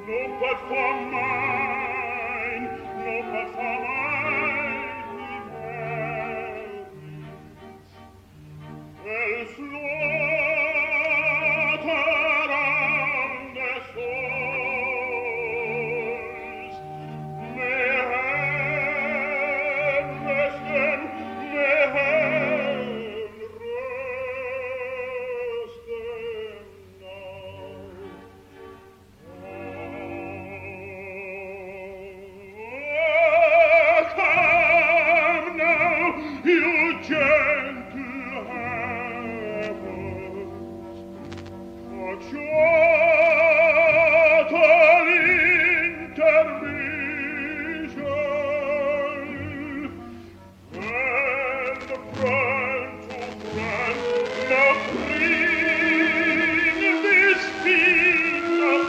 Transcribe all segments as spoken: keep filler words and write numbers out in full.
No, but for mine, no, but for mine inheritance. El slaughter on the souls. May heaven rest them, may heaven rest them now. Come now, you gentle heavens, for total intermission, and friend to friend, now bring this fiend of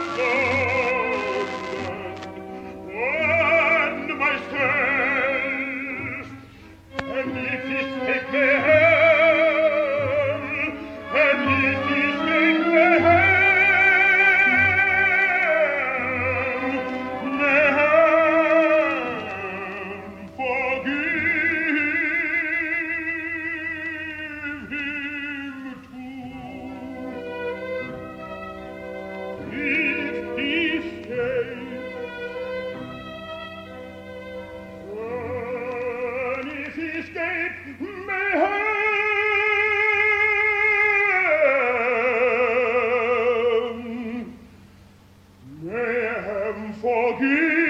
golden and myself, and if this make me hell, and if this make me hell, may heaven forgive him too. If he stays, and if he escape, may heaven, may heaven forgive